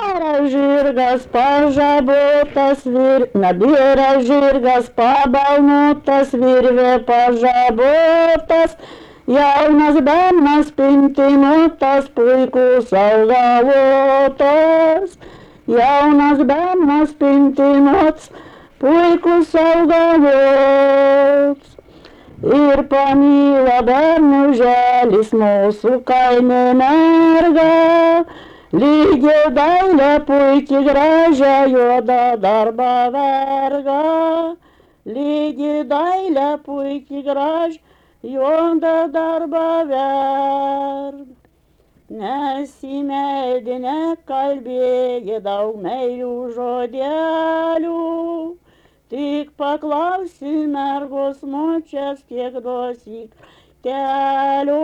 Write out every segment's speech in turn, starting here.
Žirgas pažabotas, nabėra žirgas pabalnotas, virvė pažabotas, jaunas bernas pintinuotas, puikus augalvotas. Jaunas bernas pintinuotas, puikus augalvotas. Ir pamyla bernuželis mūsų kaime mergą, lygiai dailę puikiai gražią juodą darbą vergą. Lygiai dailę puikiai gražią juodą darbą vergą. Nes į medį nekalbėja daug meilių žodelių, tik paklausi mergos močias, kiek duosi kelių.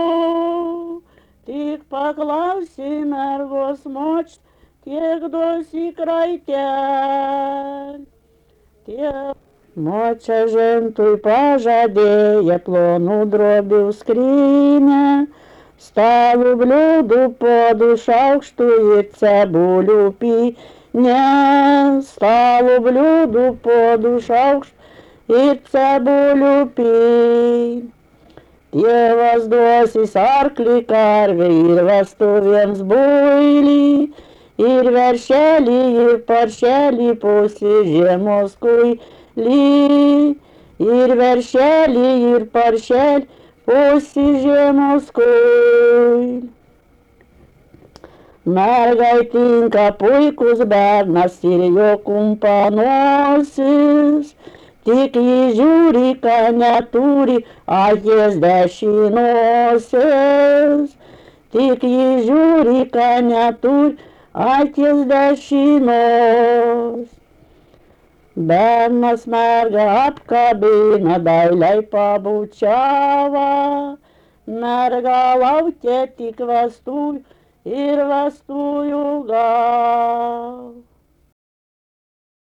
Tik paklausi mergos močias, kiek duosi kraitelį. Močia žentui pažadėja plonų drobių skrynę, stalų bliūdų puodų šaukštų ir cebulių pynę. Stalų bliūdų puodų šaukštų ir cebulių pynę. Tėvas duosis arklį karvę ir vestuvėms builį, ir veršelį, ir paršelį pusį žiemos kuilį. Ir veršelį, ir paršelį pusį žiemos kuilį. Mergai tinka puikus bernas ir jo kumpanosis, tik jį žiūri, ką neturi akies dešinosios. Tik jį žiūri, ką neturi akies dešinos. Bernas mergą apkabina, dailiai pabučiava, merga laukia tik vestuvių ir vestuvių gal.